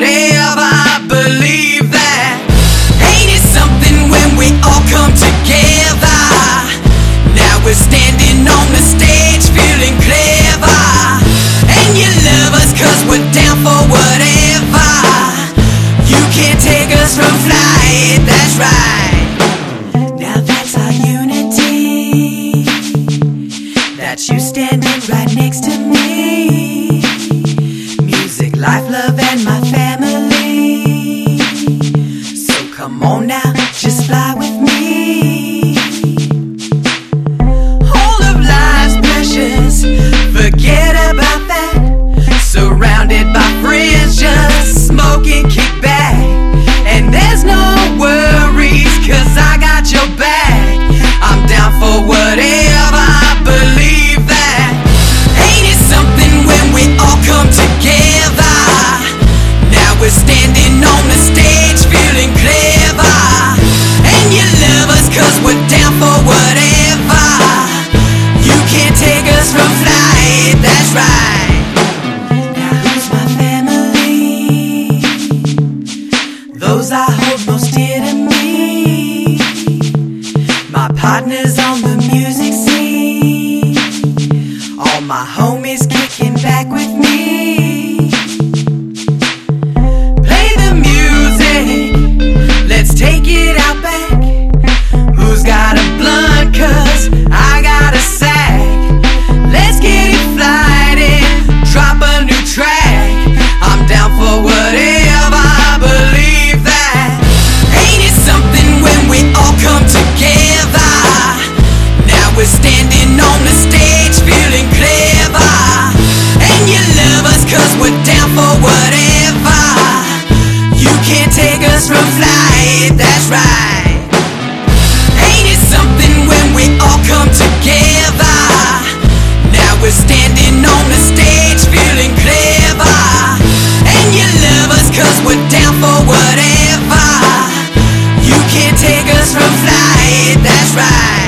whatever. I believe that. Ain't it something when we all come together? Now we're standing on the stage feeling clever. And you love us cause we're down for whatever. You can't take us from flight, that's right. Now that's our unity, that you standing right next to me. Music, life, love, and my family. So come on now, just fly with me. All of life's precious, forget about that. Surrounded by friends, just smoke and kick back. And there's no worries, cause I got your back. I'm down for whatever, I believe that. Ain't it something when we all come together? Now we're standing on the stage feeling clever. And you love us cause we're down for whatever. You can't take us from flight, that's right. Now who's my family? Those I hold most dear to me. My partners on the music scene. All my homies kicking back with me. Play the music, let's take it out back. Who's got a blunt, cause I got a sack. Let's get it flighted, drop a new track. I'm down for whatever, I believe that. Ain't it something when we all come together? Now we're standing on the stage feeling clever. And you love us cause we're down for whatever. You can't take us from flight, that's right. Ain't it something when we all come together? Now we're standing on the stage feeling clever. And you love us cause we're down for whatever. You can't take us from flight, that's right.